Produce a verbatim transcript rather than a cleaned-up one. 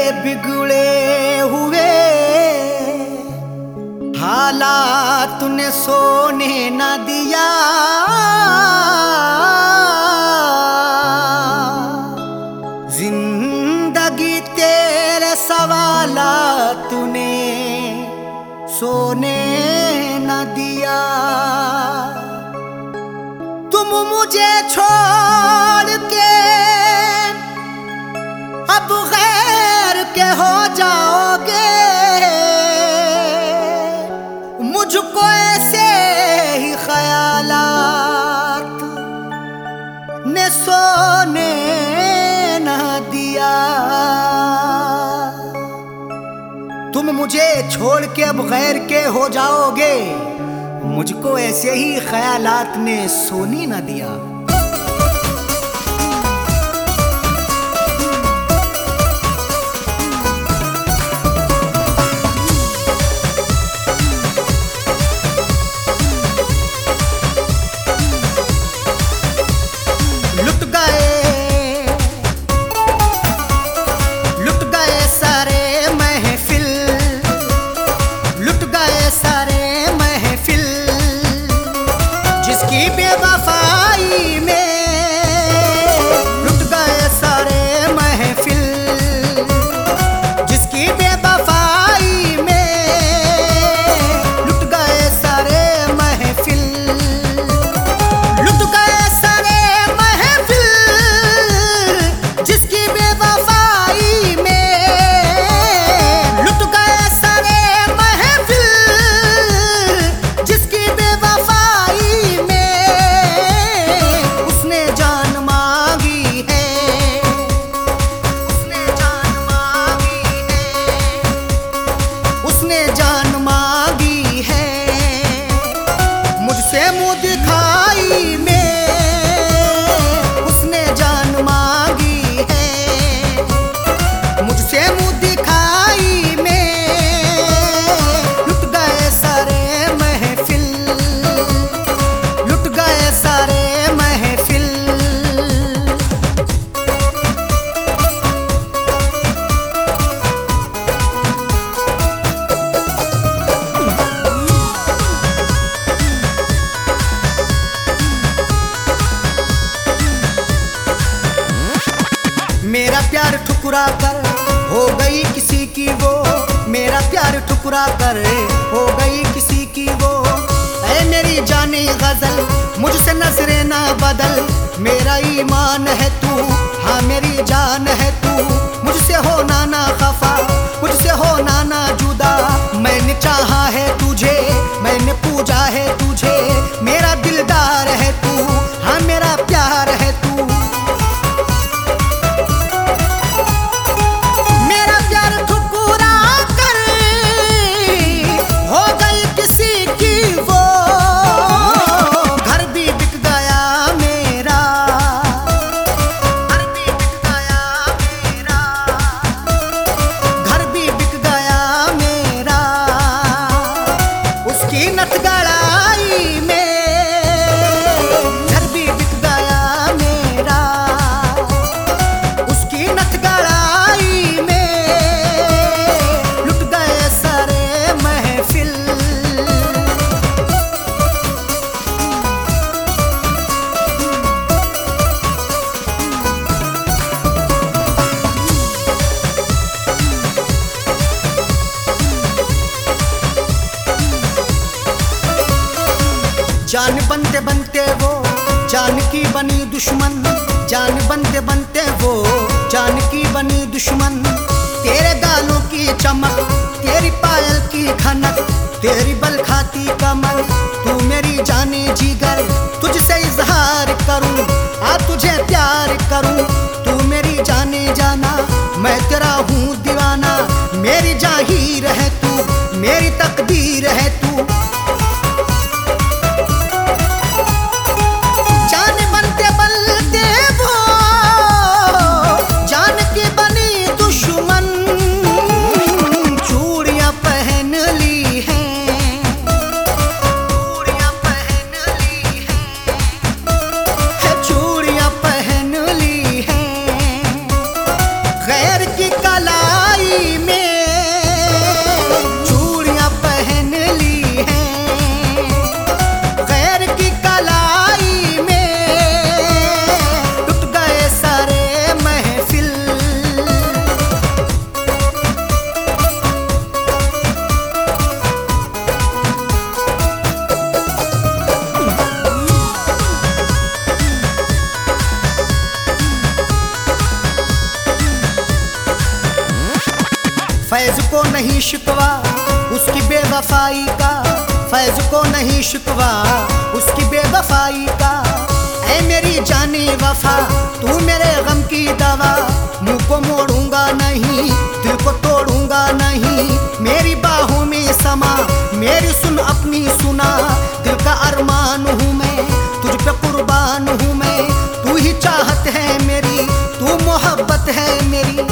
बिगड़े हुए हालात ने सोने न दिया। जिंदगी तेरे सवालात ने सोने न दिया। तुम मुझे छोड़ के अब गैर के हो जाओगे। मुझको ऐसे ही ख्यालात ने सोने न दिया। तुम मुझे छोड़ के अब गैर के हो जाओगे। मुझको ऐसे ही ख्यालात ने सोने न दिया। मेरा प्यार ठुकरा कर हो गई किसी की वो। मेरा प्यार ठुकरा कर हो गई किसी की वो। ऐ मेरी जाने गजल मुझसे नजरे ना बदल। मेरा ईमान है तू, हाँ मेरी जान है तू। मुझसे हो ना ना खफा, मुझसे हो ना ना जुदा। मैंने चाहा है तुझे, मैंने पूजा है तुझे। मेरा दिलदार है तू, हाँ मेरा प्यार है तू। जान बनते बनते वो जान की बनी दुश्मन। जान बनते बनते वो जान की बनी दुश्मन। तेरे गालों की चमक, तेरी पायल की खनक, तेरी बल खाती कमर। तू मेरी जाने जिगर, तुझसे इजहार करूं, आ तुझे प्यार करूं। तू मेरी जाने जाना, मैं तेरा हूँ दीवाना। मेरी जाहीर है तू, मेरी तकदीर है तू। कलाई फैज को नहीं शिकवा उसकी बेवफाई का, फैज को नहीं शिकवा उसकी बेवफाई का। ऐ मेरी जानी वफा तू मेरे गम की दवा, मुंह को मोड़ूंगा नहीं दिल को तोड़ूंगा नहीं। मेरी बाहों में समा मेरी सुन अपनी सुना, दिल का अरमान हूँ मैं तुझ पे कुर्बान हूँ मैं। तू ही चाहत है मेरी तू मोहब्बत है मेरी।